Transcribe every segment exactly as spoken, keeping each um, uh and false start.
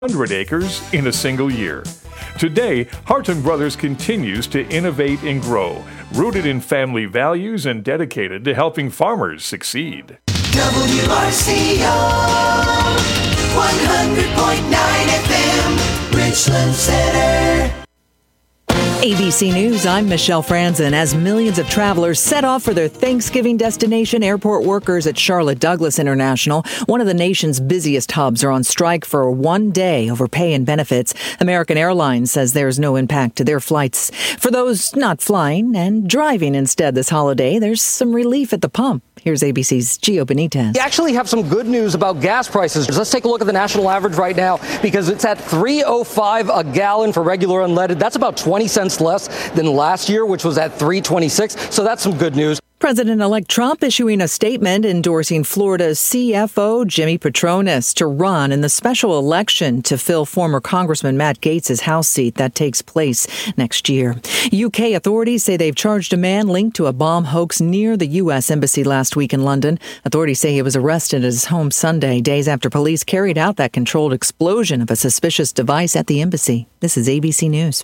one hundred acres in a single year. Today, Hartung Brothers continues to innovate and grow, rooted in family values and dedicated to helping farmers succeed. W R C O one hundred point nine F M, Richland Center. A B C News, I'm Michelle Franzen. As millions of travelers set off for their Thanksgiving destination, airport workers at Charlotte Douglas International, one of the nation's busiest hubs, are on strike for one day over pay and benefits. American Airlines says there's no impact to their flights. For those not flying and driving instead this holiday, there's some relief at the pump. Here's A B C's Gio Benitez. We actually have some good news about gas prices. Let's take a look at the national average right now, because it's at three oh five a gallon for regular unleaded. That's about twenty cents less than last year, which was at three twenty-six. So that's some good news. President-elect Trump issuing a statement endorsing Florida's C F O Jimmy Patronis to run in the special election to fill former Congressman Matt Gaetz' House seat that takes place next year. U K authorities say they've charged a man linked to a bomb hoax near the U S Embassy last week in London. Authorities say he was arrested at his home Sunday, days after police carried out that controlled explosion of a suspicious device at the embassy. This is A B C News.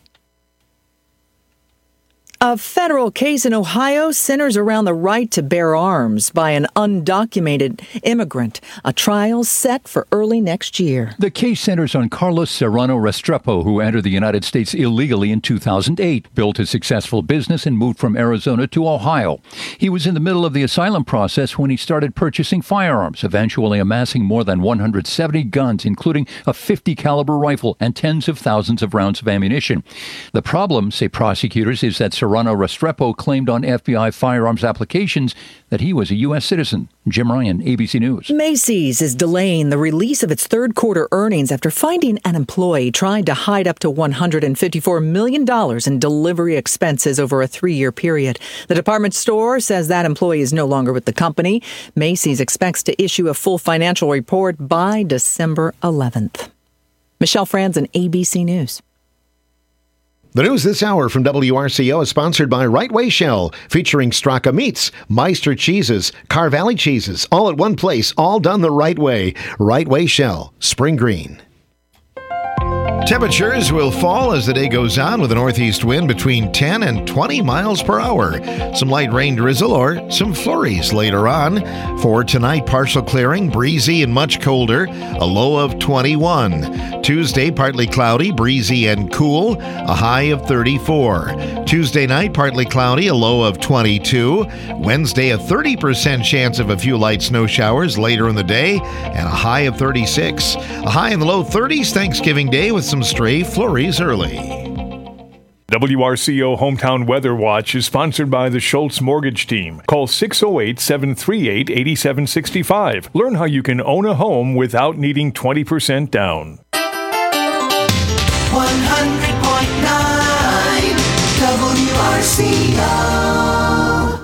A federal case in Ohio centers around the right to bear arms by an undocumented immigrant. A trial set for early next year. The case centers on Carlos Serrano Restrepo, who entered the United States illegally in two thousand eight, built a successful business, and moved from Arizona to Ohio. He was in the middle of the asylum process when he started purchasing firearms, eventually amassing more than one hundred seventy guns, including a fifty caliber rifle and tens of thousands of rounds of ammunition. The problem, say prosecutors, is that Serrano Restrepo claimed on F B I firearms applications that he was a U S citizen. Jim Ryan, A B C News. Macy's is delaying the release of its third quarter earnings after finding an employee tried to hide up to one hundred fifty-four million dollars in delivery expenses over a three-year period. The department store says that employee is no longer with the company. Macy's expects to issue a full financial report by December eleventh. Michelle Franzen, A B C News. The news this hour from W R C O is sponsored by Right Way Shell, featuring Straka Meats, Meister Cheeses, Car Valley Cheeses, all at one place, all done the right way. Right Way Shell, Spring Green. Temperatures will fall as the day goes on with a northeast wind between ten and twenty miles per hour. Some light rain drizzle or some flurries later on. For tonight, partial clearing, breezy and much colder, a low of twenty-one. Tuesday, partly cloudy, breezy and cool, a high of thirty-four. Tuesday night, partly cloudy, a low of twenty-two. Wednesday, a thirty percent chance of a few light snow showers later in the day, and a high of thirty-six. A high in the low thirties Thanksgiving Day with some stray flurries early. W R C O Hometown Weather Watch is sponsored by the Schultz Mortgage Team. Call six oh eight, seven three eight, eight seven six five. Learn how you can own a home without needing twenty percent down. one hundred point nine W R C O.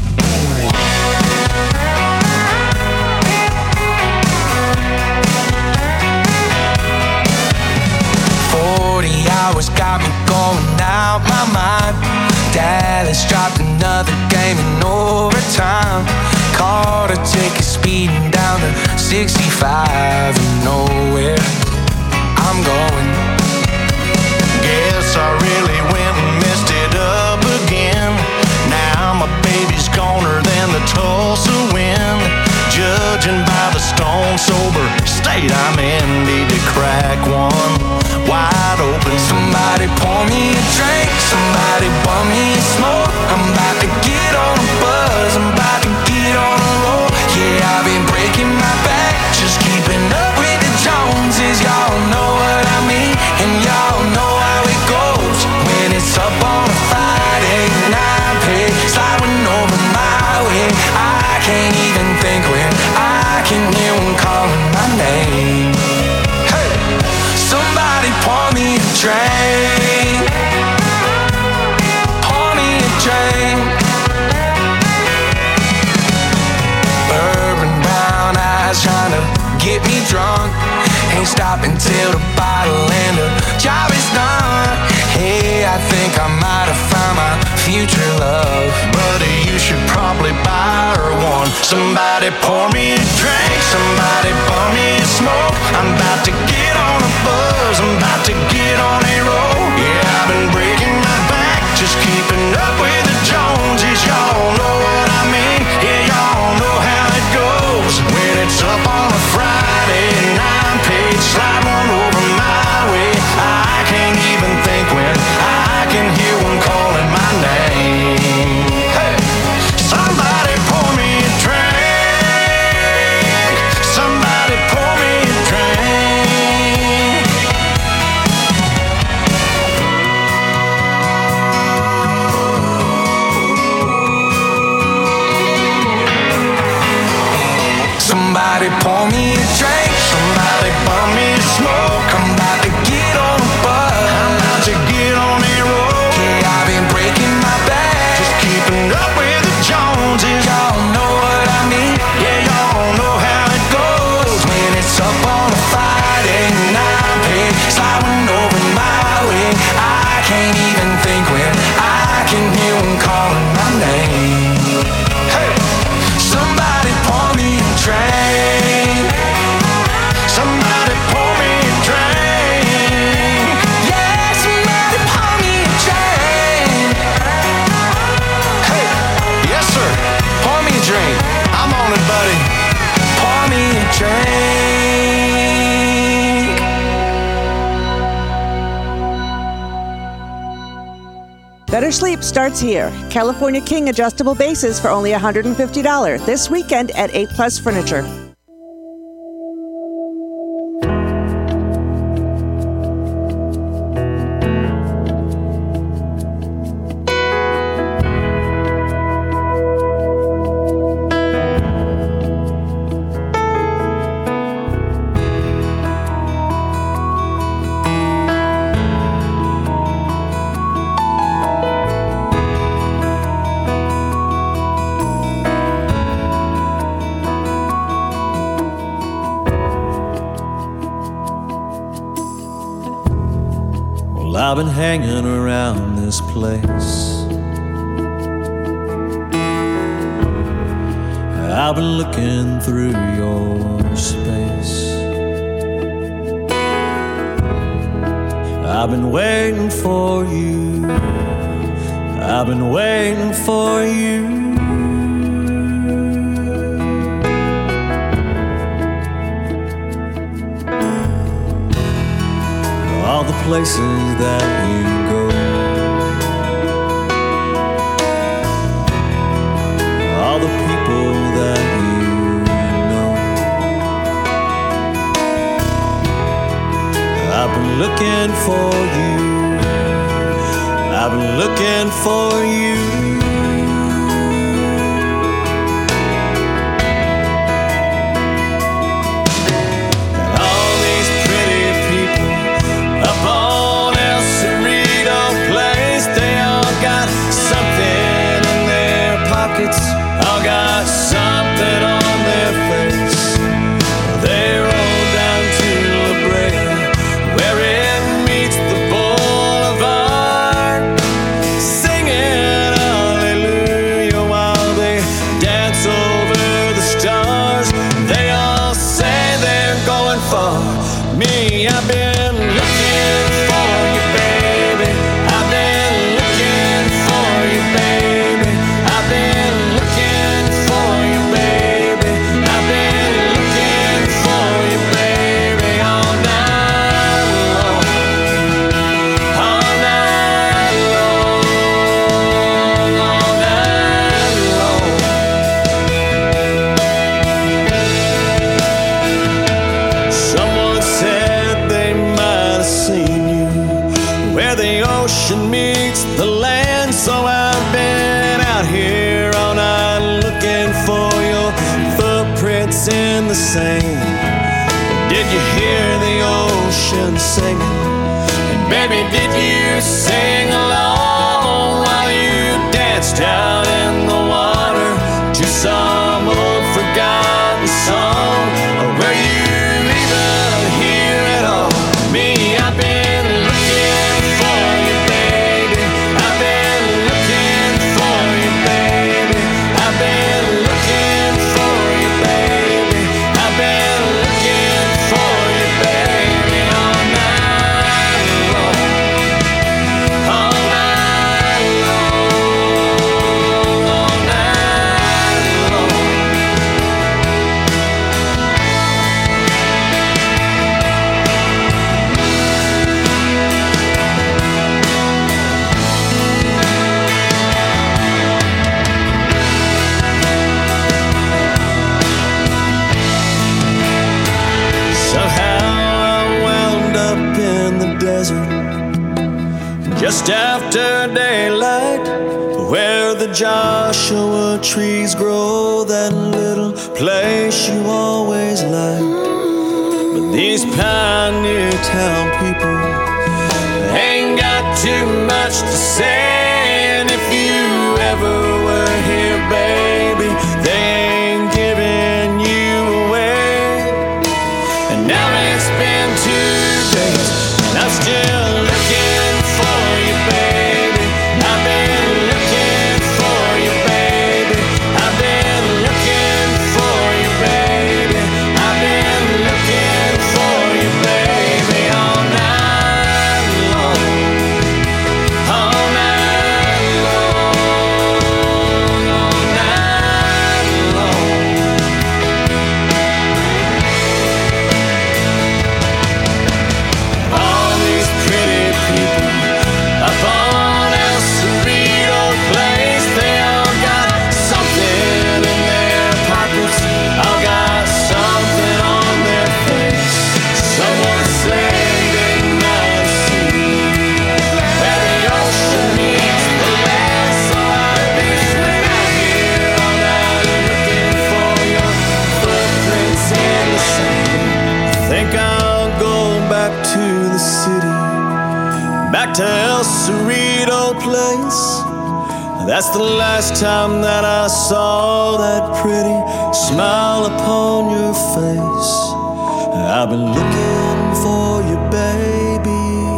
forty hours got me going out my mind. Dallas dropped another game in overtime. Caught a ticket speeding down to sixty-five and nowhere I'm going. Guess I really went and messed it up again. Now my baby's goner than the Tulsa wind. Judging by the stone sober state I'm in, need to crack one wide open. Somebody pour me a drink, somebody pour me a smoke. I'm about to get on a buzz, I'm about to get on a roll. Yeah, I've been breaking my back, just keeping up with the Joneses. Y'all know what I mean, and y'all know how it goes. When it's up on a Friday night, pay sliding over my way. I can't even think when I can hear one calling my name. Hey, somebody pour me a drink, pour me a drink. Bourbon brown eyes trying to get me drunk. Ain't stopping till the bottle and the job is done. Hey, I think I might have found my future love, buddy, you should probably buy her one. Somebody pour me a drink, somebody pour me a smoke. I'm about to get on a buzz, I'm about to get on a roll. Yeah, I've been breaking my back, just keeping up with the Joneses. Y'all know what I mean, yeah, y'all know how it goes. When it's up on a Friday and I'm paid, slide one over my way. I can't even think when I can hear one calling my name. Hey, somebody pour me a drink, somebody pour me a drink. Somebody pour me a drink, somebody pour me a smoke. I'm about to get on a bus, I'm about to get on a roll. Yeah, I've been breaking my back, just keeping up with the Joneses. Y'all know what I mean, yeah, y'all know how it goes. When it's up on a Friday and I'm paid, sliding over my way. I can't even think when I can hear them calling my name. Hey, somebody pour me a drink, somebody pour me a drink. Yeah, somebody pour me a drink. Hey, yes sir, pour me a drink. I'm on it, buddy. Pour me a drink. Better sleep starts here. California King adjustable bases for only one hundred fifty dollars this weekend at eight Plus Furniture. I've been hanging around this place. I've been looking through your space. I've been waiting for you. I've been waiting for you. All the places that you go, all the people that you know. I've been looking for you, I've been looking for you. All got something on their face. They roll down to La Brea, where it meets the boulevard, singing hallelujah while they dance over the stars. They all say they're going for me. I've been looking for you, baby. I've been looking for you, baby. I've been looking for you, baby. I've been looking for you, baby, all night long, all night long, all night long. Someone said they might have seen you where the ocean meets the land, so I've been out here all night looking for your footprints in the sand. Did you hear the ocean singing? And baby, did you sing along while you danced down in the water to some old forgotten song? Or were you even here at all? Me, I've been looking for you, baby. I've been looking for you, baby. I've been looking for desert. Just after daylight, where the Joshua trees grow, that little place you always liked. But these pioneer town people ain't got too much to say. And if you ever were here, baby, they ain't giving you away. And now it's been two days, and I'm still looking for you, baby. I've been looking for you, baby. I've been looking for you, baby. I've been looking for you, baby, all night long. All night long. All night long. All these pretty people up on El Cerrito Place, they all got something in their pockets, all got something on their face. Someone said they might see where the ocean meets the land, so I've been out here all night looking for your footprints in the sand. Think I'll go back to the city, back to El Cerrito Place. That's the last time that I saw that pretty smile upon your face. I've been looking for you, baby.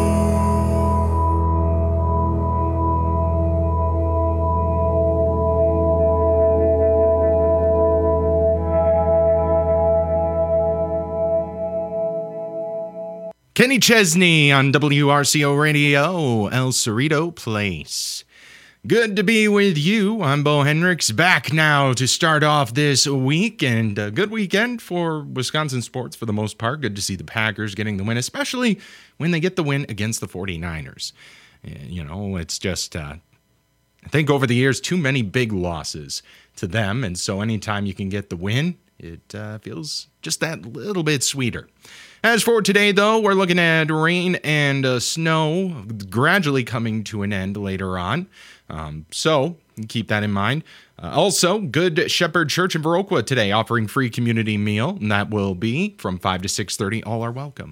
Kenny Chesney on W R C O Radio, El Cerrito Place. Good to be with you. I'm Bo Hendricks, back now to start off this week, and a good weekend for Wisconsin sports for the most part. Good to see the Packers getting the win, especially when they get the win against the forty-niners. You know, it's just, uh, I think over the years, too many big losses to them, and so anytime you can get the win, it uh, feels just that little bit sweeter. As for today, though, we're looking at rain and uh, snow gradually coming to an end later on. Um, so keep that in mind. Uh, also, Good Shepherd Church in Viroqua today offering free community meal, and that will be from five to six thirty. All are welcome.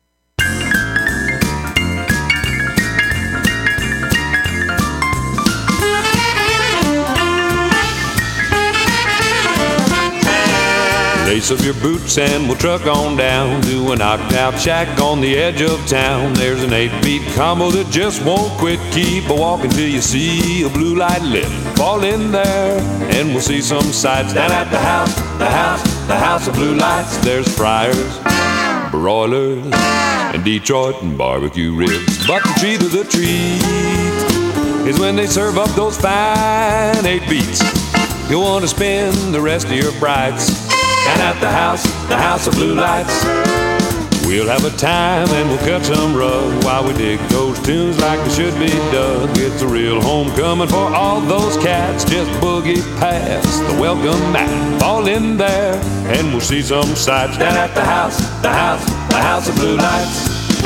Lace up your boots and we'll truck on down to a knocked out shack on the edge of town. There's an eight-beat combo that just won't quit. Keep a walking till you see a blue light lit. Fall in there and we'll see some sights down at the house, the house, the house of blue lights. There's fryers, broilers, and Detroit and barbecue ribs. But the treat of the treat is when they serve up those fine eight beats. You'll want to spend the rest of your brights down at the house, the house of blue lights. We'll have a time and we'll cut some rug while we dig those tunes like they should be dug. It's a real homecoming for all those cats. Just boogie past the welcome mat. Fall in there and we'll see some sights down at the house, the house, the house of blue lights.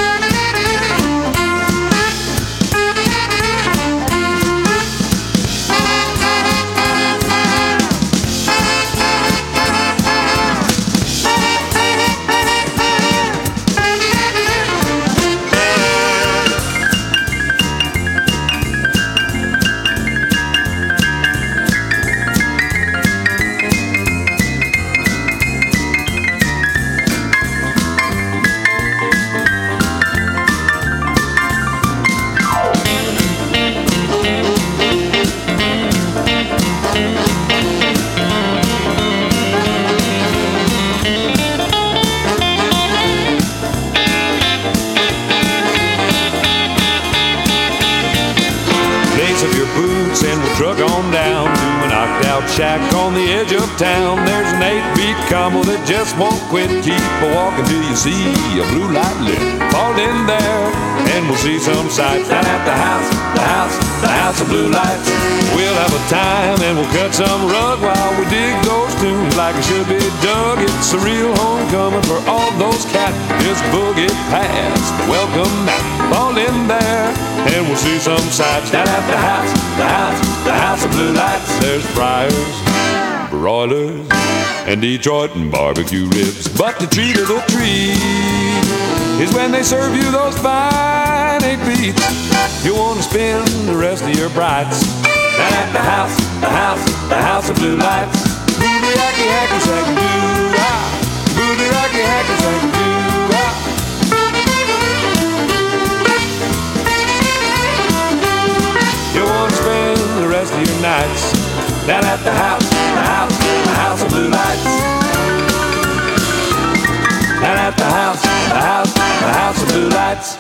Shack on the edge of town. There's an eight-beat combo that just won't quit. Keep a walking till you see a blue light lit. Fall in there and we'll see some sights down at the house, the house, the house of blue lights. We'll have a time and we'll cut some rug while we dig those tunes like it should be dug. It's a real homecoming for all those cats. Just boogie past the welcome mat. Fall in there and we'll see some sights. Down at the house, the house, the house of blue lights. There's fryers, broilers, and Detroit and barbecue ribs. But the treat of the treat is when they serve you those fine eight beats. You want to spend the rest of your brights down at the house, the house, the house of blue lights. Booty rocky hacky sack doo ah. Booty rocky hacky sack doo ah. You want to spend the rest of your nights down at the house, the house, the house of blue lights. Down at the house, the house, the house of blue lights.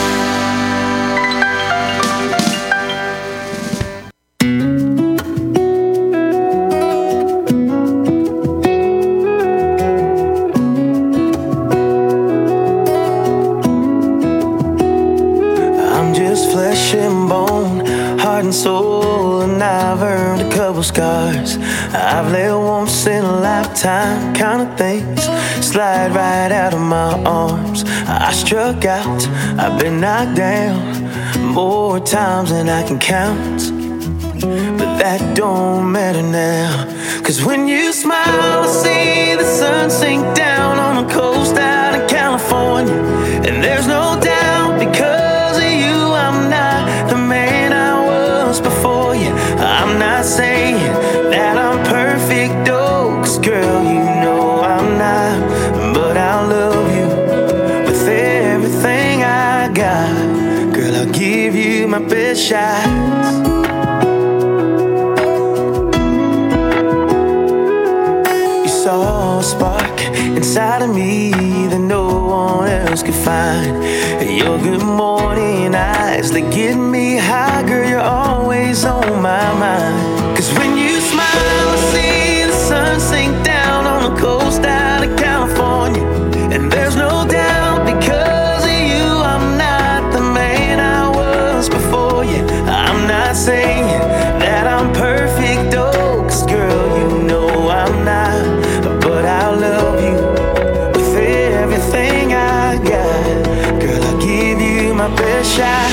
I'm just flesh and bone, heart and soul, and I've earned a couple scars. I've let once in a lifetime kind of things slide right out of my arms. I struck out, I've been knocked down more times than I can count. But that don't matter now, 'cause when you smile I see the sun sink down on the coast out in California. And there's no doubt because of you I'm not the man I was before you. I'm not saying that I'm perfect, though, 'cause girl you know I'm not. But I'll love you with everything I got. Girl, I'll give you my best shots. You saw a spark inside of me that no one else could find. Your good morning eyes, they get me high. Girl, you're always on my mind. 'Cause when you smile I see the sun sink down on the coast out of California. And there's no doubt because of you I'm not the man I was before you. I'm not saying that I'm perfect, though, 'cause girl you know I'm not. But I'll love you with everything I got. Girl, I'll give you my best shot.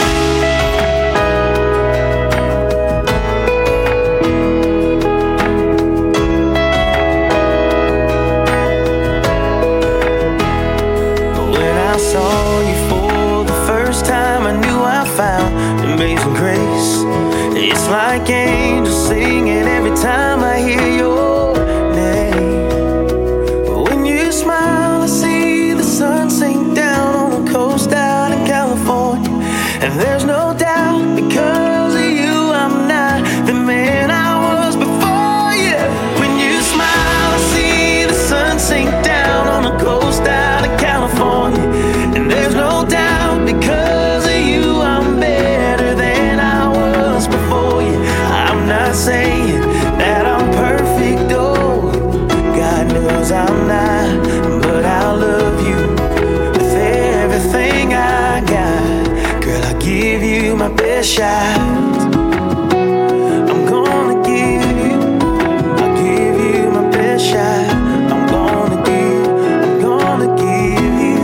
Saw you for the first time, I knew I found amazing grace. It's like angels singing every time I hear your name. When you smile I see the sun sink down on the coast out in California. And there's no doubt because of you I'm not the man I was before you. When you smile I see the sun sink down on the coast out of California. And there's no doubt because of you I'm better than I was before you. I'm not saying that I'm perfect, oh, God knows I'm not. But I'll love you with everything I got. Girl, I'll give you my best shot. I'm gonna give you, I'll give you my best shot. I'm gonna give, I'm gonna give you.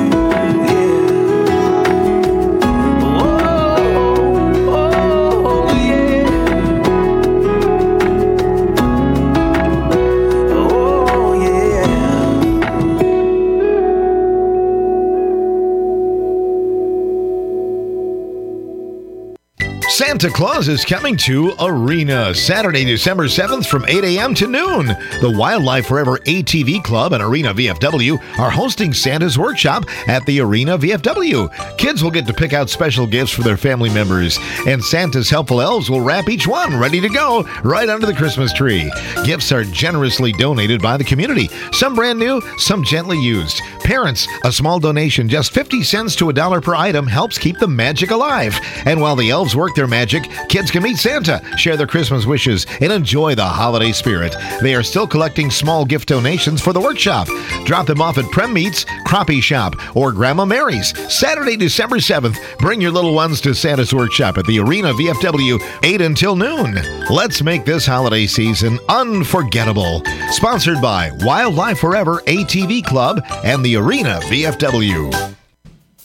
Santa Claus is coming to Arena Saturday, December seventh from eight a.m. to noon. The Wildlife Forever A T V Club and Arena V F W are hosting Santa's Workshop at the Arena V F W. Kids will get to pick out special gifts for their family members, and Santa's helpful elves will wrap each one ready to go right under the Christmas tree. Gifts are generously donated by the community, some brand new, some gently used. Parents, a small donation, just fifty cents to a dollar per item, helps keep the magic alive. And while the elves work their magic, kids can meet Santa, share their Christmas wishes, and enjoy the holiday spirit. They are still collecting small gift donations for the workshop. Drop them off at Prem Meats, Crappie Shop, or Grandma Mary's. Saturday, December seventh, bring your little ones to Santa's Workshop at the Arena V F W, eight until noon. Let's make this holiday season unforgettable. Sponsored by Wildlife Forever A T V Club and the Arena V F W.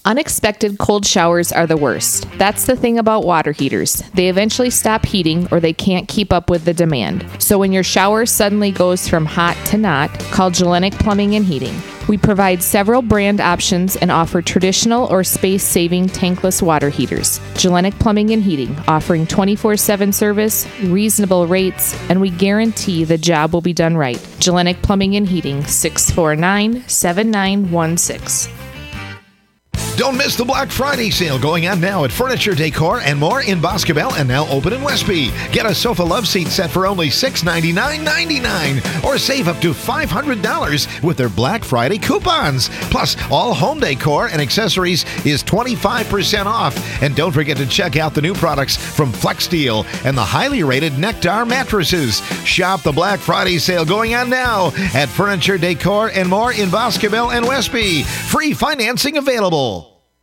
Unexpected cold showers are the worst. That's the thing about water heaters. They eventually stop heating or they can't keep up with the demand. So when your shower suddenly goes from hot to not, call Gellenic Plumbing and Heating. We provide several brand options and offer traditional or space-saving tankless water heaters. Gellenic Plumbing and Heating, offering twenty-four seven service, reasonable rates, and we guarantee the job will be done right. Gellenic Plumbing and Heating, six four nine, seven nine one six. Don't miss the Black Friday sale going on now at Furniture, Decor, and More in Boscobel and now open in Westby. Get a sofa love seat set for only six ninety-nine ninety-nine or save up to five hundred dollars with their Black Friday coupons. Plus, all home decor and accessories is twenty-five percent off. And don't forget to check out the new products from Flex Steel and the highly rated Nectar mattresses. Shop the Black Friday sale going on now at Furniture, Decor, and More in Boscobel and Westby. Free financing available.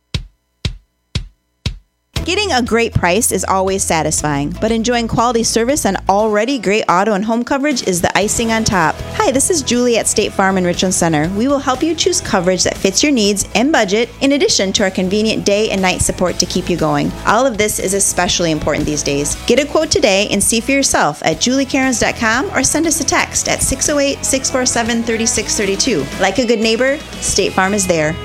Getting a great price is always satisfying, but enjoying quality service and already great auto and home coverage is the icing on top. Hi, this is Julie at State Farm in Richland Center. We will help you choose coverage that fits your needs and budget, in addition to our convenient day and night support to keep you going. All of this is especially important these days. Get a quote today and see for yourself at julie cairns dot com or send us a text at six oh eight, six four seven, three six three two. Like a good neighbor, State Farm is there.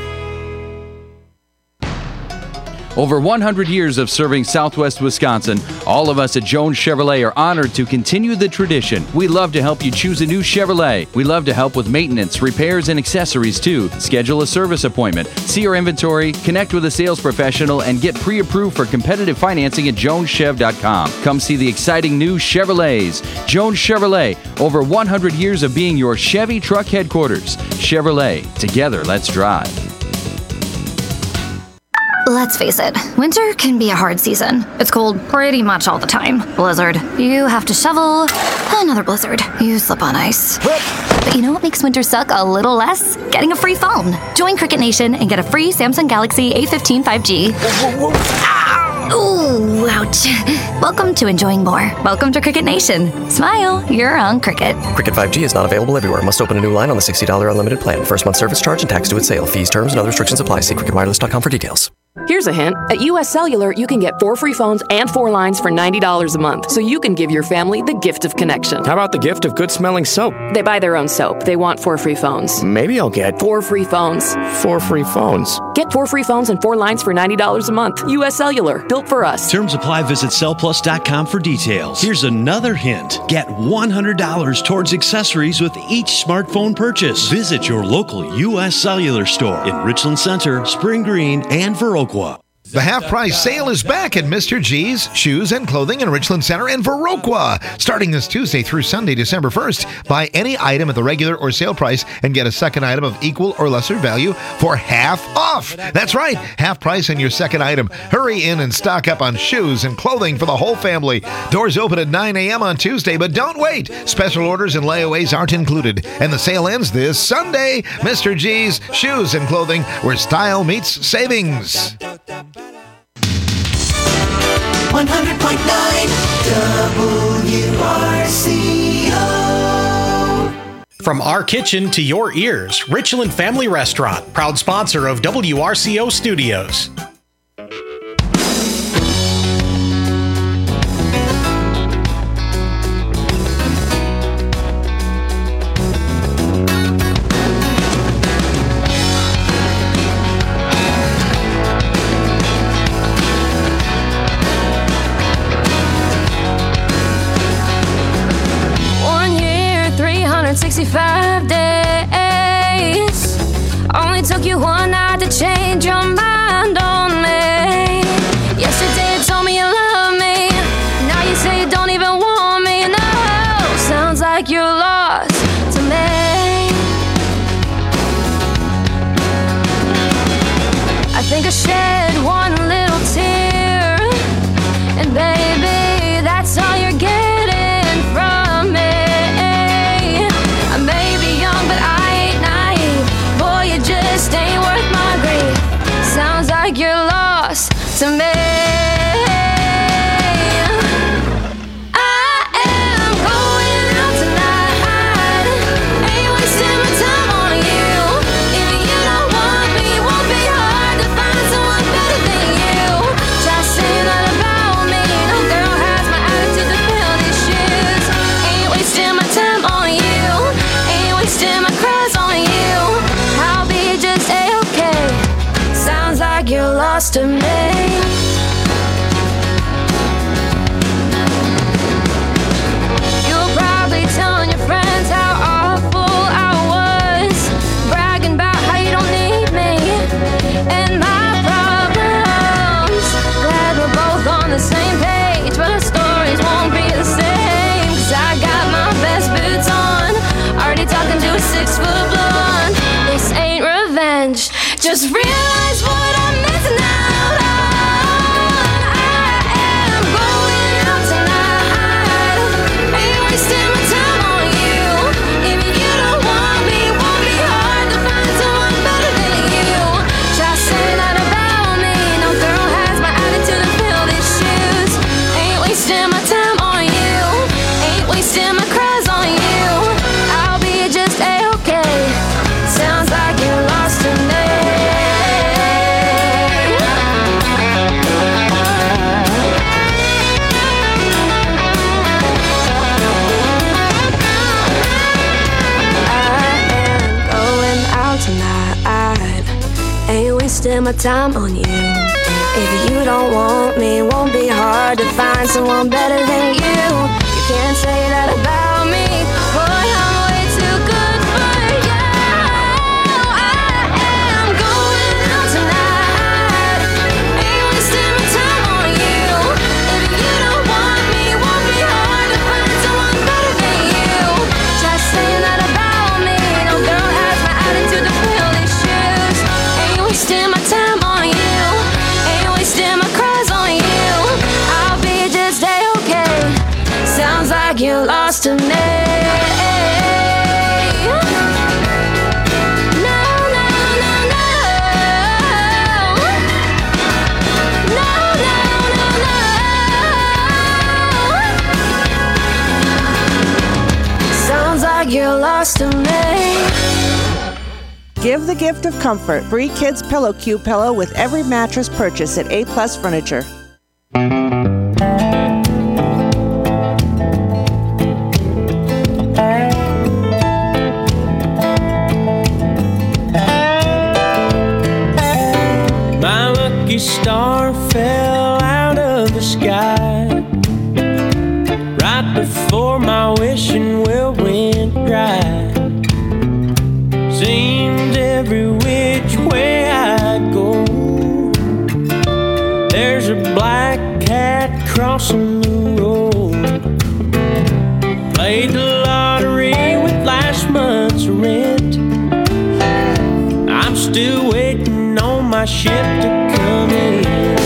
Over one hundred years of serving Southwest Wisconsin, all of us at Jones Chevrolet are honored to continue the tradition. We love to help you choose a new Chevrolet. We love to help with maintenance, repairs, and accessories too. Schedule a service appointment, see our inventory, connect with a sales professional, and get pre-approved for competitive financing at jones chev dot com. Come see the exciting new Chevrolets. Jones Chevrolet, over one hundred years of being your Chevy truck headquarters. Chevrolet, together let's drive. Let's face it, winter can be a hard season. It's cold pretty much all the time. Blizzard. You have to shovel. Another blizzard. You slip on ice. But you know what makes winter suck a little less? Getting a free phone. Join Cricket Nation and get a free Samsung Galaxy A fifteen five G. Ooh, ouch. Welcome to enjoying more. Welcome to Cricket Nation. Smile, you're on Cricket. Cricket five G is not available everywhere. Must open a new line on the sixty dollars unlimited plan. First month service charge and tax due at sale. Fees, terms, and other restrictions apply. See cricket wireless dot com for details. Here's a hint. At U S Cellular, you can get four free phones and four lines for ninety dollars a month, so you can give your family the gift of connection. How about the gift of good-smelling soap? They buy their own soap. They want four free phones. Maybe I'll get four free phones. Four free phones. Get four free phones and four lines for ninety dollars a month. U S Cellular, built for us. Terms apply. Visit cell plus dot com for details. Here's another hint. Get one hundred dollars towards accessories with each smartphone purchase. Visit your local U S Cellular store in Richland Center, Spring Green, and Viroqua. The half-price sale is back at Mister G's Shoes and Clothing in Richland Center and Viroqua. Starting this Tuesday through Sunday, December first, buy any item at the regular or sale price and get a second item of equal or lesser value for half off. That's right, half price on your second item. Hurry in and stock up on shoes and clothing for the whole family. Doors open at nine a.m. on Tuesday, but don't wait. Special orders and layaways aren't included. And the sale ends this Sunday. Mister G's Shoes and Clothing, where style meets savings. one hundred point nine W R C O. From our kitchen to your ears, Richland Family Restaurant, proud sponsor of W R C O Studios. sixty-five days. Only took you one night to change your mind on me. Yesterday you told me you love me. Now you say you don't even want me. No, sounds like you're lost to me. I think I shed one little tear, and baby, that's all you're getting from me. Just ain't worth my grief. Sounds like you're lost to me. I am going out tonight. Ain't wasting my time on you. If you don't want me, won't be hard to find You're probably telling your friends how awful I was, bragging about how you don't need me and my problems. Glad we're both on the same page, but our stories won't be the same. 'Cause I got my best boots on, already talking to a six-foot blonde. This ain't revenge, just realize what I'm missing out on. I am going out tonight, ain't wasting my time on you. If you don't want me, won't be hard to find someone better than you. Try saying that about me, no girl has my attitude to fill these shoes. Ain't wasting my time on you, ain't wasting my cries on you. I'll be just A-okay, sounds like you're lost to me. Going out tonight, ain't wasting my time on you. If you don't want me, won't be hard to find someone better than you. You can't say that about me, boy, I'm way too good for you. I am going out tonight, ain't wasting my time on you. If you don't want me, won't be hard to find someone better than you. Try saying that about me, no girl has my attitude to fill these shoes. Ain't wasting my time on you, ain't wasting my cries on you. I'll be just A-okay, sounds like you're lost to me. No, no, no, no. No, no, no, no. Sounds like you're lost to me. Give the gift of comfort. Free Kids Pillow Cube pillow with every mattress purchase at A Plus Furniture. My lucky star fell out of the sky right before my wishing well went dry. Seems every which way I go, there's a black cat crossing the road. Played the lottery with last month's rent. I'm still waiting on my ship to come in.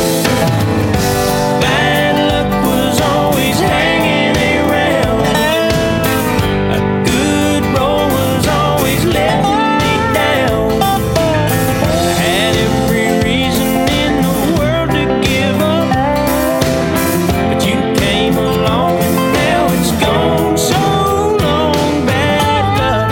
Bad luck was always hanging around. A good roll was always letting me down. I had every reason in the world to give up, but you came along and now it's gone so long. Bad luck.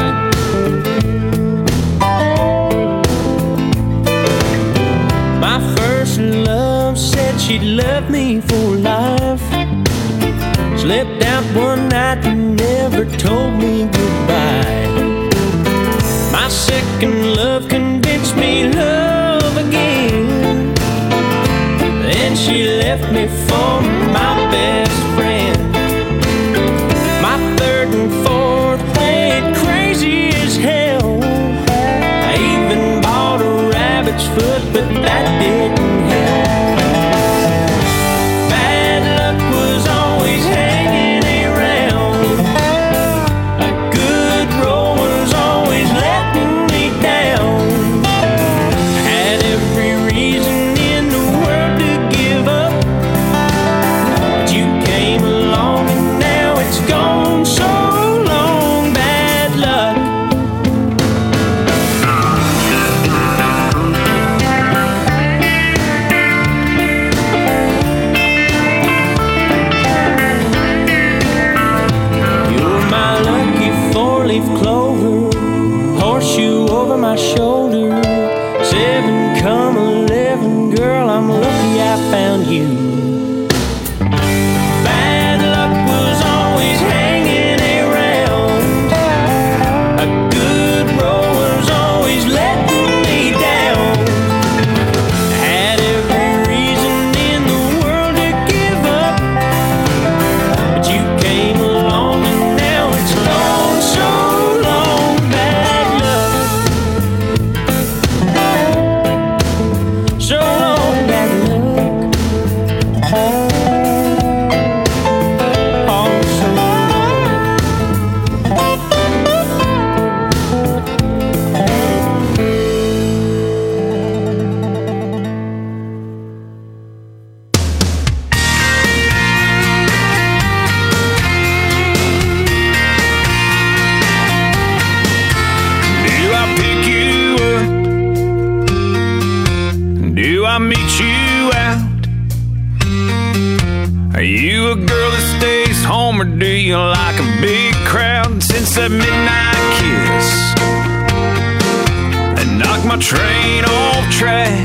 My first love said she'd love me for life. Slipped out one night and never told me goodbye. My second love convinced me love again. Then she left me for my best friend. My third and fourth played crazy as hell. I even bought a rabbit's foot, but that didn't help. Bad luck was always hanging around. A good roll was always letting me down. I had every reason in the world to give up, but you came along and now it's gone so long. Bad luck. You're my lucky four-leaf clover, horseshoe over my shoulder. Seven come eleven, girl, I'm lucky I found you. Bad luck was always hanging around. A good roll was always letting me down. I had every reason Are you a girl that stays home, or do you like a big crowd? Since that midnight kiss that knocked my train off track,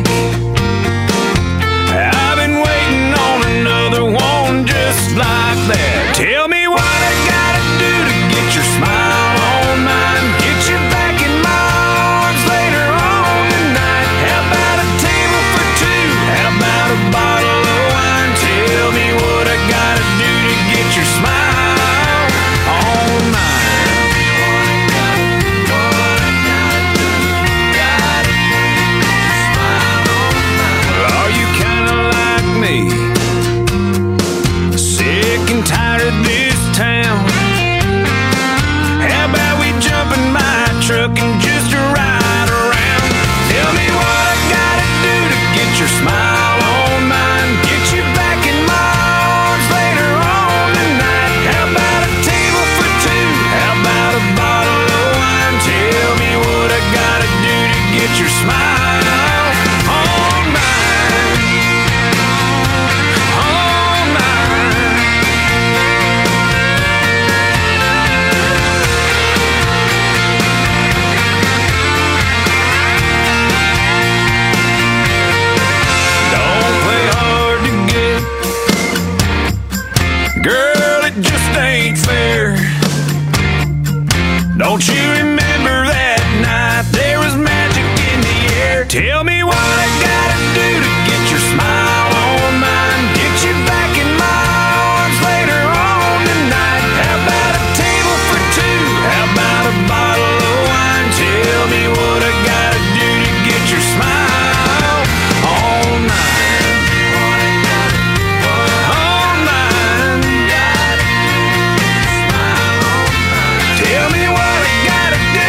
I've been waiting on another one just like that. Tell me what I gotta do to get your smile on mine, get you back in my arms later on tonight. How about a table for two? How about a bottle of wine? Tell me what I gotta do to get your smile on mine. Are you kinda like me, sick and tired of this town? How about we jump in my truck and just ride around? Tell me what I gotta do to get your smile on mine, get you back in my arms later on tonight. How about a table for two? How about a bottle of wine? Tell me what I gotta do to get your smile on mine. On mine. Don't play hard to get, girl, it just ain't fair. Don't you remember that night there was magic in the air? Tell me what I gotta do to get your smile on mine, get you back in my arms later on tonight. How about a table for two? How about a bottle of wine? Tell me what I gotta do to get your smile on mine. On mine. Tell me what I gotta do.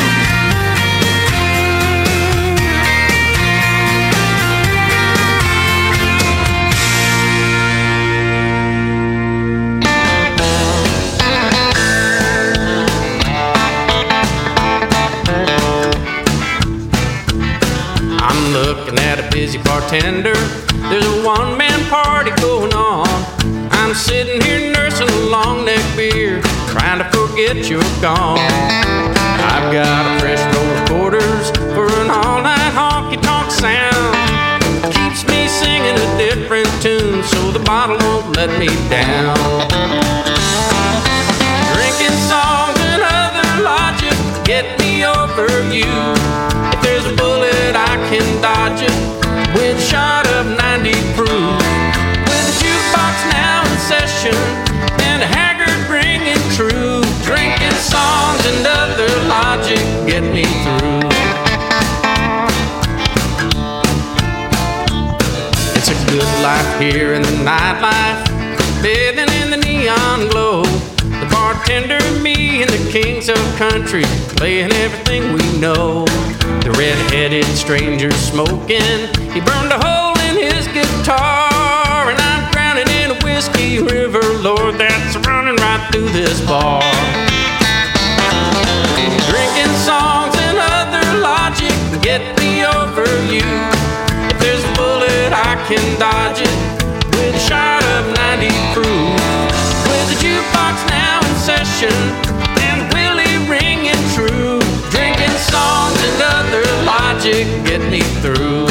I'm looking at a busy bartender. There's a one-man party going on. I'm sitting here nursing a long neck beer, trying to forget you're gone. I've got a fresh roll of quarters for an all-night honky-tonk sound. Keeps me singing a different tune, so the bottle won't let me down. Drinking songs and other logic get me over you. If there's a bullet, I can dodge it with a shot of ninety proof. With a jukebox now in session and a haggard ringing true. Drinking songs and other logic get me through. It's a good life here in the nightlife, bathing in the neon glow. The bartender, me, and the kings of country, playing everything we know. The red-headed stranger smoking, he burned a hole in his guitar, and I'm drowning in a whiskey river, Lord, that's running right through this bar. Drinking songs and other logic get me over you. If there's a bullet, I can dodge it with a shot of ninety proof. With the jukebox now in session and Willie ringing true. Drinking songs and other logic get me through.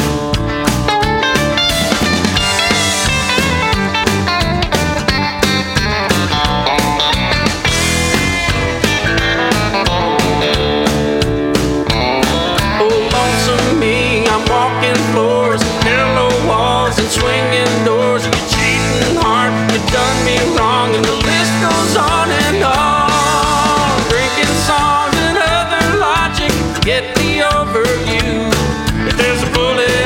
Oh, lonesome me, I'm walking floors, pillow walls and swinging doors. You cheating heart, you done me wrong, and the list goes on and on. Drinking songs and other logic get me over you. If there's a bullet,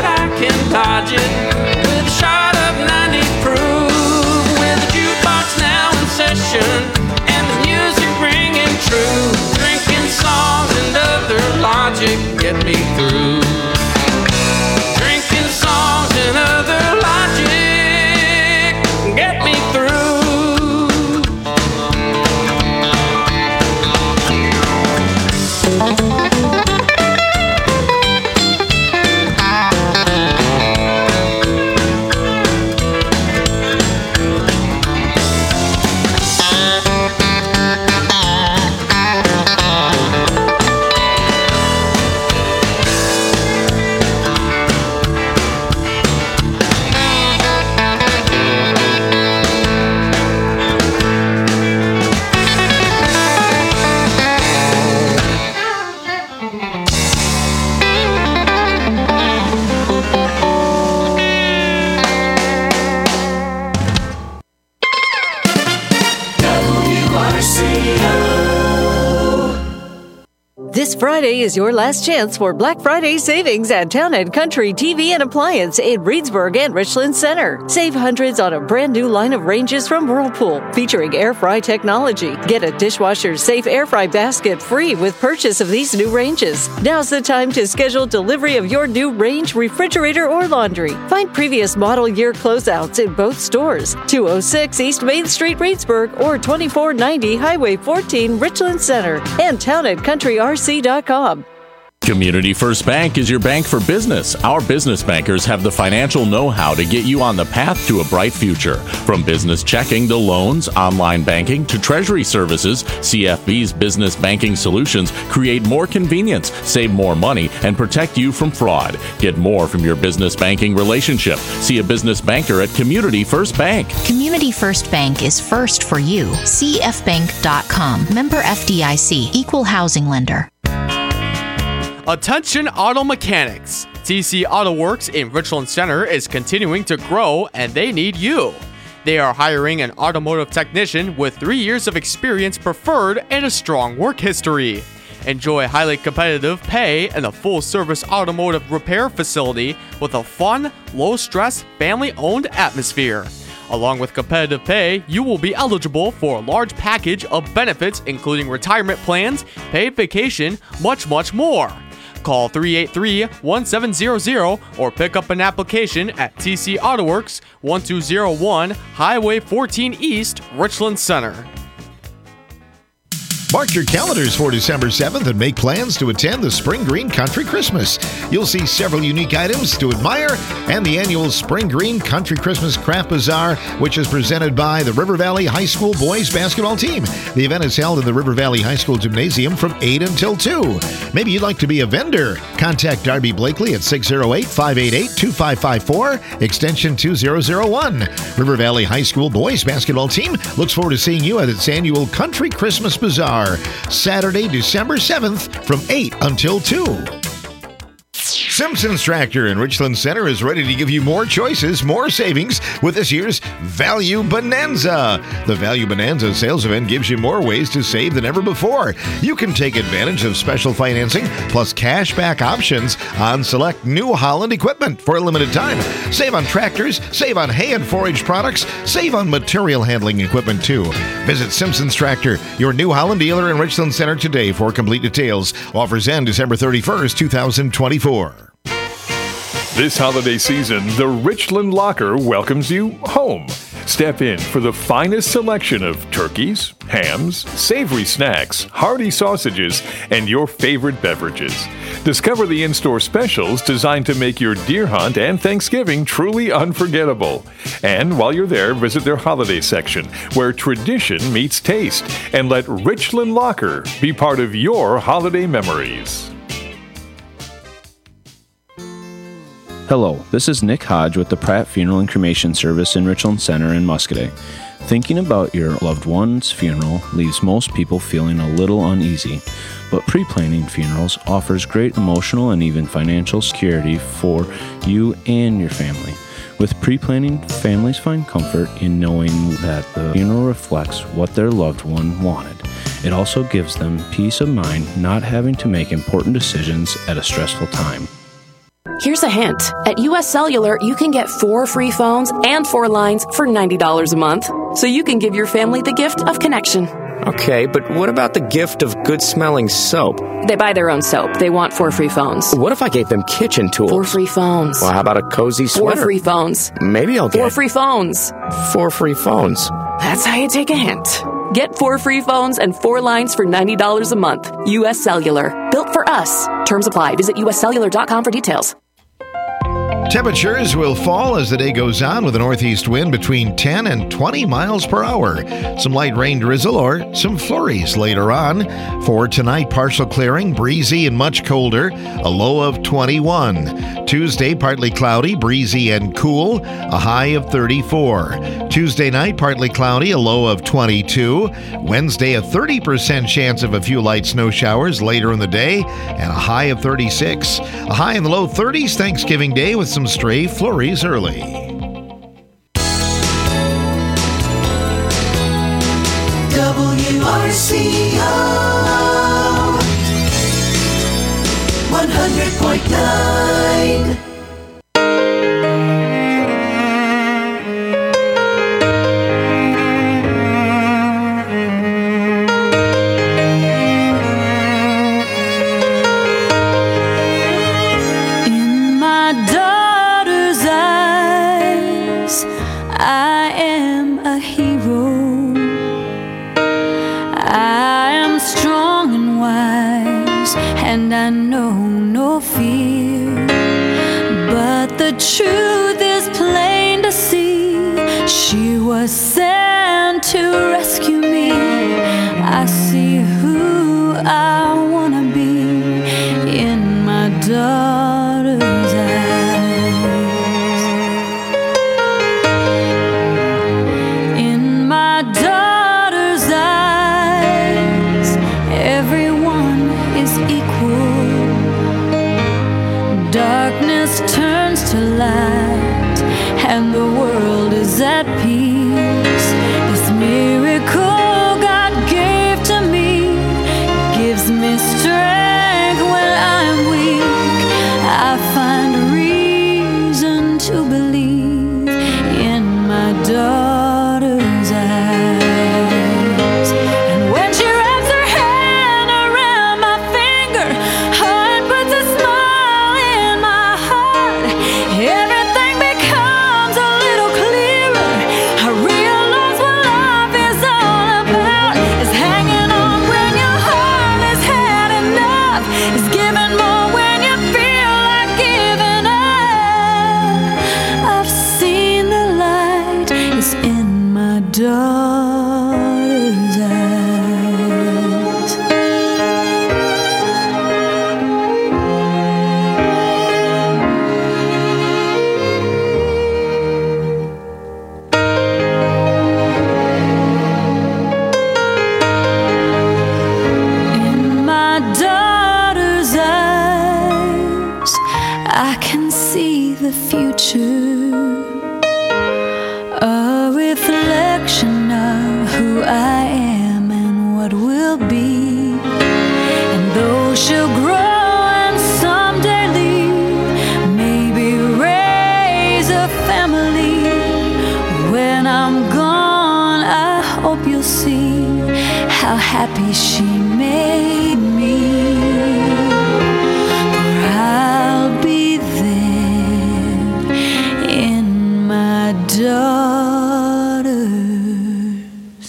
This Friday is your last chance for Black Friday savings at Town and Country T V and Appliance in Reedsburg and Richland Center. Save hundreds on a brand new line of ranges from Whirlpool featuring air fry technology. Get a dishwasher safe air fry basket free with purchase of these new ranges. Now's the time to schedule delivery of your new range, refrigerator, or laundry. Find previous model year closeouts in both stores. two oh six East Main Street, Reedsburg, or twenty-four ninety Highway fourteen, Richland Center, and town and country r c dot com. Community First Bank is your bank for business. Our business bankers have the financial know-how to get you on the path to a bright future. From business checking to loans, online banking to treasury services, C F B's business banking solutions create more convenience, save more money, and protect you from fraud. Get more from your business banking relationship. See a business banker at Community First Bank. Community First Bank is first for you. c f bank dot com. Member F D I C. Equal housing lender. Attention auto mechanics! T C Auto Works in Richland Center is continuing to grow and they need you. They are hiring an automotive technician with three years of experience preferred and a strong work history. Enjoy highly competitive pay and a full-service automotive repair facility with a fun, low-stress, family-owned atmosphere. Along with competitive pay, you will be eligible for a large package of benefits including retirement plans, paid vacation, much, much more. Call three eight three, one seven zero zero or pick up an application at T C Auto Works, one two zero one Highway fourteen East, Richland Center. Mark your calendars for December seventh and make plans to attend the Spring Green Country Christmas. You'll see several unique items to admire and the annual Spring Green Country Christmas Craft Bazaar, which is presented by the River Valley High School boys basketball team. The event is held in the River Valley High School Gymnasium from eight until two. Maybe you'd like to be a vendor. Contact Darby Blakely at six oh eight, five eight eight, two five five four, extension two thousand one. River Valley High School boys basketball team looks forward to seeing you at its annual Country Christmas Bazaar, Saturday, December seventh from eight until two. Simpson's Tractor in Richland Center is ready to give you more choices, more savings with this year's Value Bonanza. The Value Bonanza sales event gives you more ways to save than ever before. You can take advantage of special financing plus cash back options on select New Holland equipment for a limited time. Save on tractors, save on hay and forage products, save on material handling equipment too. Visit Simpson's Tractor, your New Holland dealer in Richland Center today for complete details. Offers end December thirty-first, twenty twenty-four. This holiday season, the Richland Locker welcomes you home. Step in for the finest selection of turkeys, hams, savory snacks, hearty sausages, and your favorite beverages. Discover the in-store specials designed to make your deer hunt and Thanksgiving truly unforgettable. And while you're there, visit their holiday section, where tradition meets taste, and let Richland Locker be part of your holiday memories. Hello, this is Nick Hodge with the Pratt Funeral and Cremation Service in Richland Center in Muscadet. Thinking about your loved one's funeral leaves most people feeling a little uneasy, but pre-planning funerals offers great emotional and even financial security for you and your family. With pre-planning, families find comfort in knowing that the funeral reflects what their loved one wanted. It also gives them peace of mind not having to make important decisions at a stressful time. Here's a hint. At U S Cellular, you can get four free phones and four lines for ninety dollars a month. So you can give your family the gift of connection. Okay, but what about the gift of good-smelling soap? They buy their own soap. They want four free phones. What if I gave them kitchen tools? Four free phones. Well, how about a cozy sweater? Four free phones. Maybe I'll get... Four free phones. Four free phones. That's how you take a hint. Get four free phones and four lines for ninety dollars a month. U S Cellular. Built for us. Terms apply. Visit U S cellular dot com for details. Temperatures will fall as the day goes on with a northeast wind between ten and twenty miles per hour. Some light rain drizzle or some flurries later on. For tonight, partial clearing, breezy and much colder, a low of twenty-one. Tuesday, partly cloudy, breezy and cool, a high of thirty-four. Tuesday night, partly cloudy, a low of twenty-two. Wednesday, a thirty percent chance of a few light snow showers later in the day, and a high of thirty-six. A high in the low thirties Thanksgiving Day with some stray flurries early. W R C O one hundred point nine. In my daughter's eyes, I am a hero. I am strong and wise, and I know no fear. But the truth is plain to see. She was sent to rescue me. I see who I wanna be in my daughter's eyes. In my daughter's eyes, everyone is equal. Darkness turns to light, and the world is at peace. This miracle God gave to me gives me strength when I'm weak. I find reason to believe in my daughter's eyes. And when she wraps her hand around my finger, heart puts a smile in my heart. Everything becomes a little clearer. I realize what life is all about. It's hanging on when your heart has had enough. It's giving more when you feel like giving up. I've seen the light is in my daughter's eyes. In my daughter's eyes, I can see the future, a reflection of who I am and what will be. And though she'll grow and someday leave, maybe raise a family, when I'm gone, I hope you'll see how happy she made me. For I'll be there in my daughter's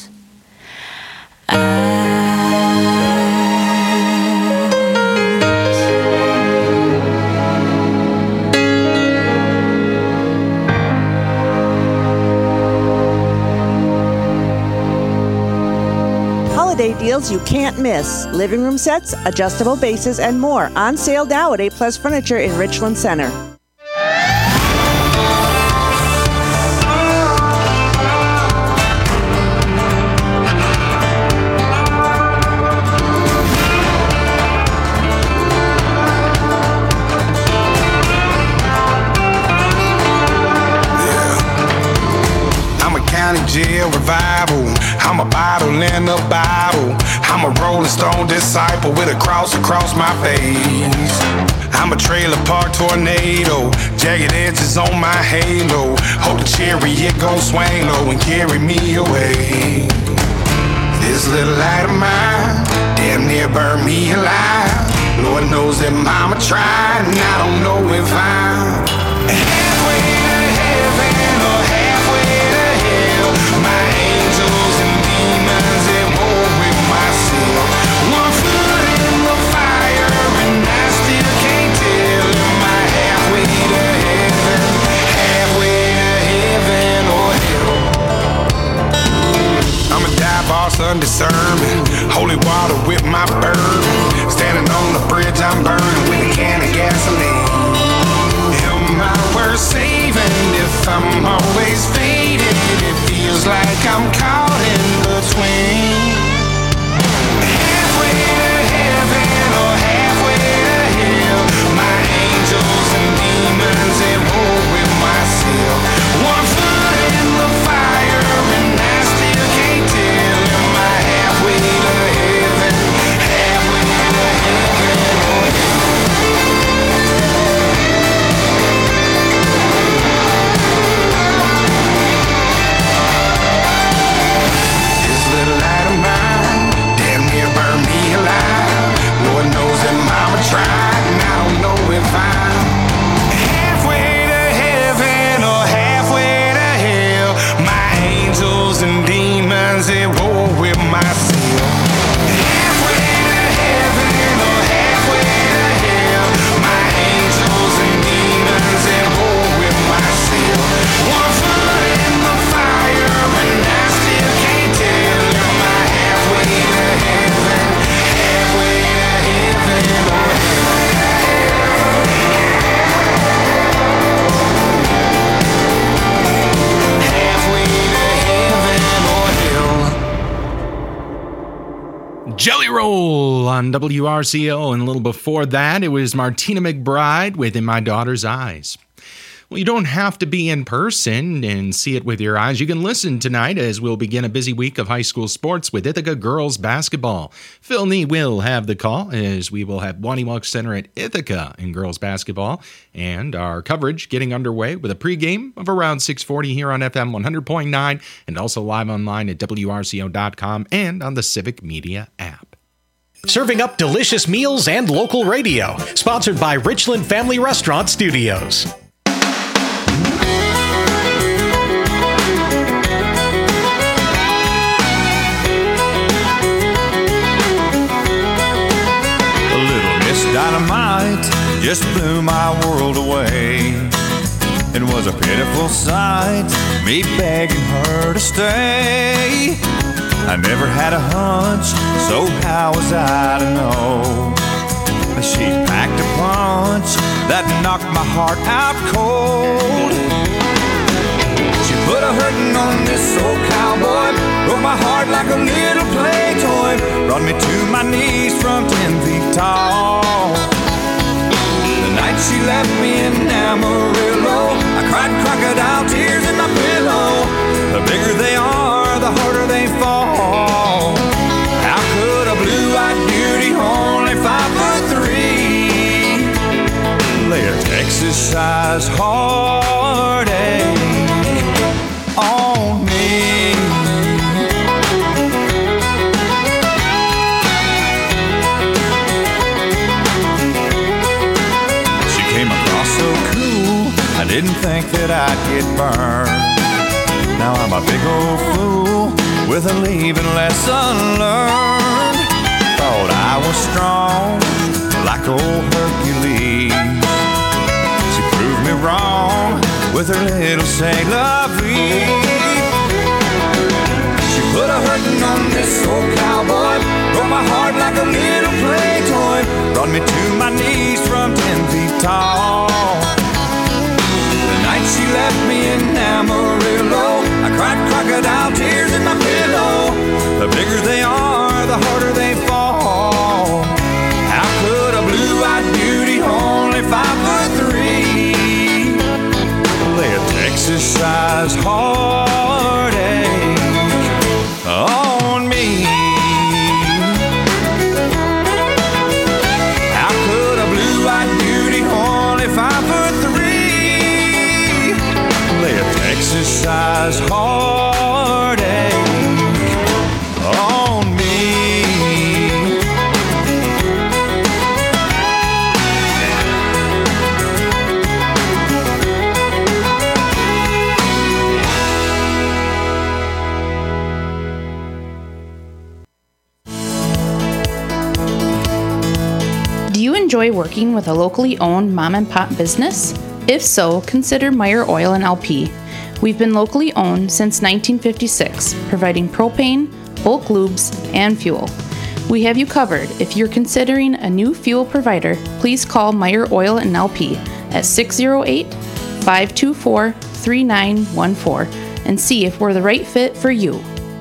Holiday deals you can't miss. Living room sets, adjustable bases, and more. On sale now at A Plus Furniture in Richland Center. I'm a county jail revival. I'm a bottle in a bottle. I'm a Rolling Stone disciple with a cross across my face. I'm a trailer park tornado, jagged edges on my halo. Hope the chariot gon' swing low and carry me away. This little light of mine damn near burned me alive. Lord knows that mama tried, and I don't know if I'm halfway to heaven or halfway to hell. My angels and demons at war with myself. One foot in the fire and I still can't tell. Am I halfway to heaven, halfway to heaven or hell? I'm a dive boss undiscerning, holy water with my bourbon. Standing on the bridge I'm burning with a can of gasoline. Am I worth saving if I'm always faded? It feels like I'm caught in between. Halfway to heaven or halfway to hell. My angels and demons at war with myself. One foot in the fire and I still can't tell. Am I halfway to heaven, halfway to heaven or hell? demons at war with myself. Halfway to heaven or halfway to hell, my angels and demons at war with myself. One foot in the fire and I still can't tell. Am I halfway to heaven, halfway to heaven or Jelly Roll on W R C O, and a little before that, it was Martina McBride with In My Daughter's Eyes. Well, you don't have to be in person and see it with your eyes. You can listen tonight as we'll begin a busy week of high school sports with Ithaca girls basketball. Phil Nee will have the call as we will have Waniwak Center at Ithaca in girls basketball, and our coverage getting underway with a pregame of around six forty here on F M one hundred point nine and also live online at W R C O dot com and on the Civic Media app. Serving up delicious meals and local radio. Sponsored by Richland Family Restaurant Studios. Dynamite just blew my world away. It was a pitiful sight, me begging her to stay. I never had a hunch, so how was I to know that she packed a punch that knocked my heart out cold? She put a hurtin' on this old cowboy, broke my heart like a little play toy, brought me to my knees from ten feet tall. The night she left me in Amarillo, I cried crocodile tears in my pillow. The bigger they are, the harder they fall. How could a blue-eyed beauty, only five foot three, lay a Texas-sized heartache on me? She came across so cool, I didn't think that I'd get burned. Now I'm a big old fool with a leaving lesson learned. Thought I was strong like old Hercules. She proved me wrong with her little say la vie. She put a hurtin' on this old cowboy, broke my heart like a little play toy, brought me to my knees from ten feet tall. The night she left me in Amarillo, I cried crocodile tears in my pillow. The bigger they are, the harder they fall. How could a blue-eyed beauty, only five foot three, lay a Texas-sized heartache on me? How could a blue-eyed beauty, only five foot three, lay a Texas-sized heartache on me? Do you enjoy working with a locally owned mom and pop business? If so, consider Meyer Oil and L P. We've been locally owned since nineteen fifty-six, providing propane, bulk lubes, and fuel. We have you covered. If you're considering a new fuel provider, please call Meyer Oil and L P at six oh eight, five two four, three nine one four and see if we're the right fit for you.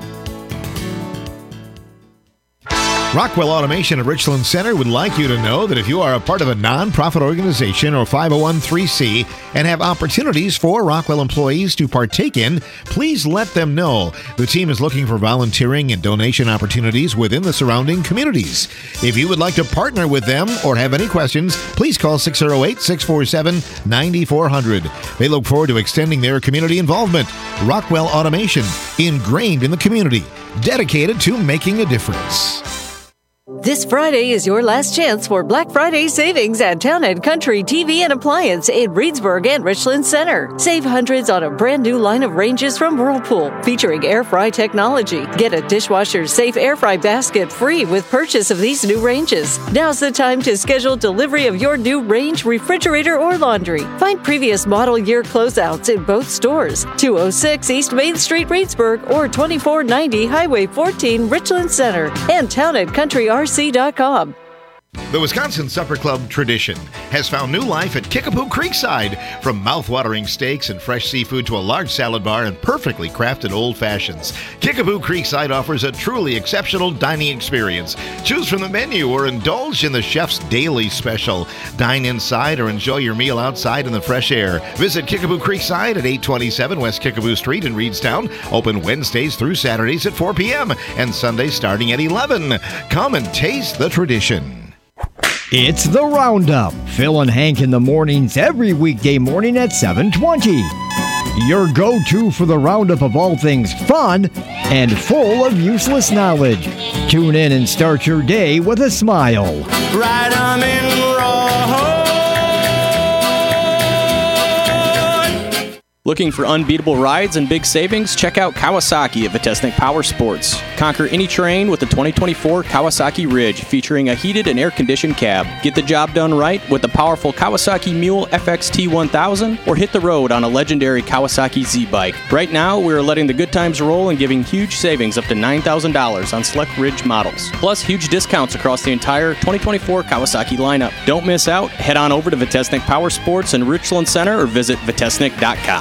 Rockwell Automation at Richland Center would like you to know that if you are a part of a nonprofit organization or five oh one c and have opportunities for Rockwell employees to partake in, please let them know. The team is looking for volunteering and donation opportunities within the surrounding communities. If you would like to partner with them or have any questions, please call six oh eight, six four seven, nine four hundred. They look forward to extending their community involvement. Rockwell Automation, ingrained in the community, dedicated to making a difference. This Friday is your last chance for Black Friday savings at Town and Country T V and Appliance in Reedsburg and Richland Center. Save hundreds on a brand new line of ranges from Whirlpool featuring air fry technology. Get a dishwasher safe air fry basket free with purchase of these new ranges. Now's the time to schedule delivery of your new range, refrigerator, or laundry. Find previous model year closeouts in both stores. two oh six East Main Street, Reedsburg, or twenty-four ninety Highway fourteen, Richland Center, and Town and Country R C dot com. The Wisconsin Supper Club tradition has found new life at Kickapoo Creekside. From mouth-watering steaks and fresh seafood to a large salad bar and perfectly crafted old fashions, Kickapoo Creekside offers a truly exceptional dining experience. Choose from the menu or indulge in the chef's daily special. Dine inside or enjoy your meal outside in the fresh air. Visit Kickapoo Creekside at eight twenty-seven West Kickapoo Street in Reedstown. Open Wednesdays through Saturdays at four p.m. and Sundays starting at eleven. Come and taste the tradition. It's the Roundup. Phil and Hank in the mornings every weekday morning at seven twenty. Your go-to for the roundup of all things fun and full of useless knowledge. Tune in and start your day with a smile. Right on in Looking for unbeatable rides and big savings? Check out Kawasaki at Vitesnik Power Sports. Conquer any terrain with the twenty twenty-four Kawasaki Ridge, featuring a heated and air-conditioned cab. Get the job done right with the powerful Kawasaki Mule F X T one thousand, or hit the road on a legendary Kawasaki Z-Bike. Right now, we are letting the good times roll and giving huge savings up to nine thousand dollars on select Ridge models. Plus, huge discounts across the entire twenty twenty-four Kawasaki lineup. Don't miss out. Head on over to Vitesnik Power Sports in Richland Center or visit vitesnik dot com.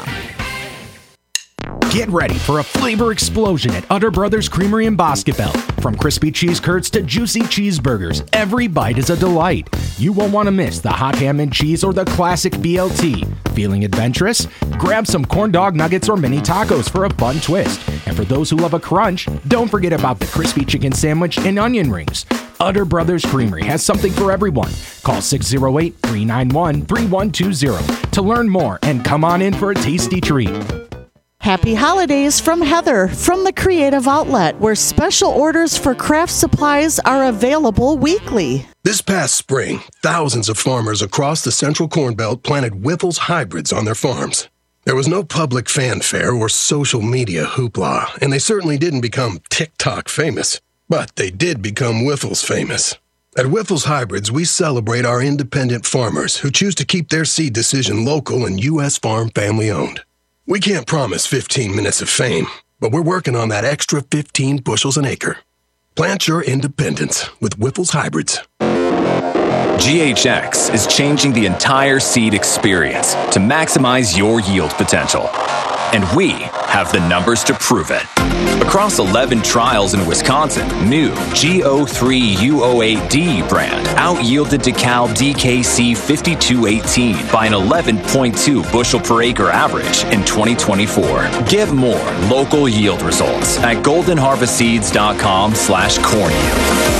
Get ready for a flavor explosion at Utter Brothers Creamery in Boscobel. From crispy cheese curds to juicy cheeseburgers, every bite is a delight. You won't want to miss the hot ham and cheese or the classic B L T. Feeling adventurous? Grab some corn dog nuggets or mini tacos for a fun twist. And for those who love a crunch, don't forget about the crispy chicken sandwich and onion rings. Utter Brothers Creamery has something for everyone. Call six oh eight, three nine one, three one two zero to learn more and come on in for a tasty treat. Happy holidays from Heather from the Creative Outlet, where special orders for craft supplies are available weekly. This past spring, thousands of farmers across the Central Corn Belt planted Wyffels hybrids on their farms. There was no public fanfare or social media hoopla, and they certainly didn't become TikTok famous. But they did become Wyffels famous. At Wyffels Hybrids, we celebrate our independent farmers who choose to keep their seed decision local and U S farm family owned. We can't promise fifteen minutes of fame, but we're working on that extra fifteen bushels an acre. Plant your independence with Wyffels Hybrids. G H X is changing the entire seed experience to maximize your yield potential. And we have the numbers to prove it. Across eleven trials in Wisconsin, new G O three U O eight D brand out-yielded DeKalb D K C fifty-two eighteen by an eleven point two bushel per acre average in twenty twenty-four. Get more local yield results at golden harvest seeds dot com slash corn yield.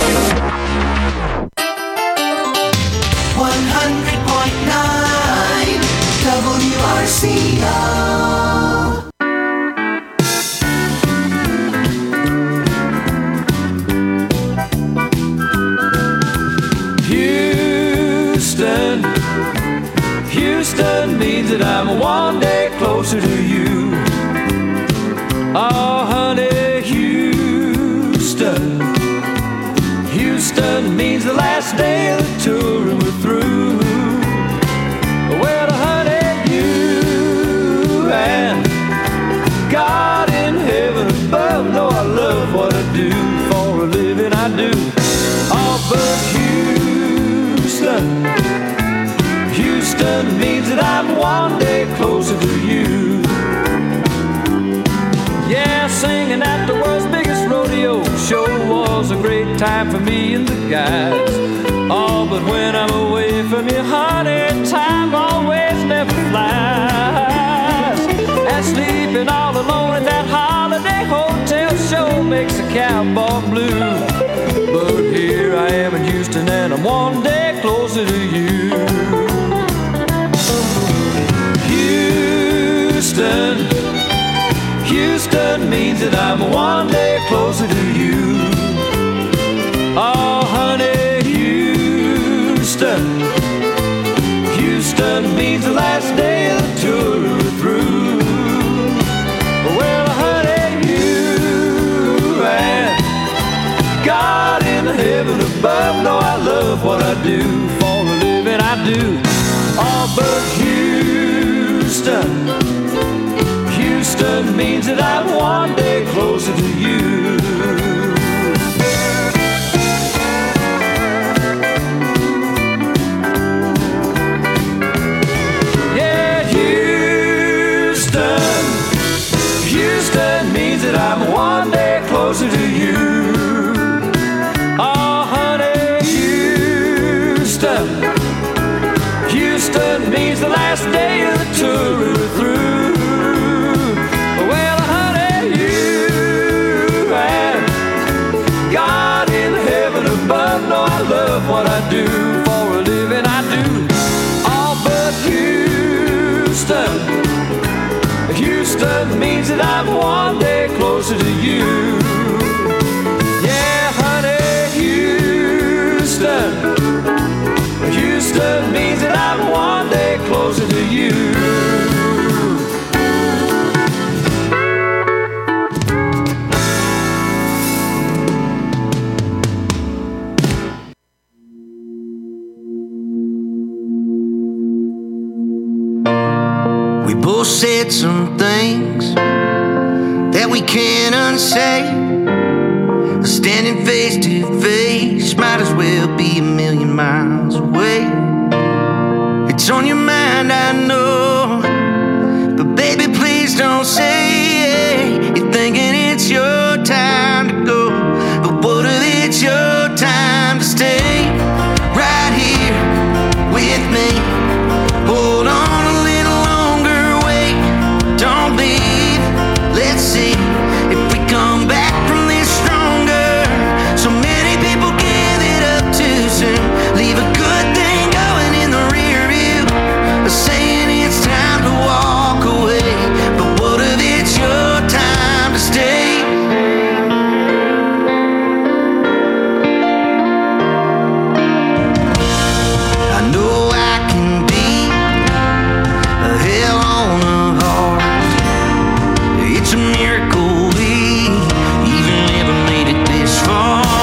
one hundred point nine W R C O. Houston, Houston means that I'm one day closer to you. Oh, honey, Houston. Houston means the last day of the tour and we're through. Well, honey, you and God in heaven above know I love what I do. For a living I do. Oh, but Houston, Houston means that I'm one day closer to you. Yeah, singing at the world's biggest rodeo show was a great time for me and the guys. Oh, but when I'm away from you, honey, time always never flies. And sleeping all alone at that holiday hotel show makes a cowboy blue. But here I am in Houston and I'm one day closer to you. Houston, Houston means that I'm one day closer to you. Oh, honey, Houston, Houston means the last day of the tour through. Well, honey, you and God in the heaven above know I love what I do. For a living I do. All but Houston, Houston means that I'm one day closer to you. Yeah, Houston, Houston means that I'm one day closer to you. Oh, honey, Houston, Houston means the last day of the tour through. Well, honey, you and God in heaven above know I love what I do. For a living I do. All but Houston, Houston means that I'm one day closer to you. Yeah, honey, Houston, Houston means that I'm one day closer to you. We both said some things that we can't unsay. Standing face to face might as well be a million miles away. It's on your mind, I know, but baby, please don't say it. You're thinking it's yours.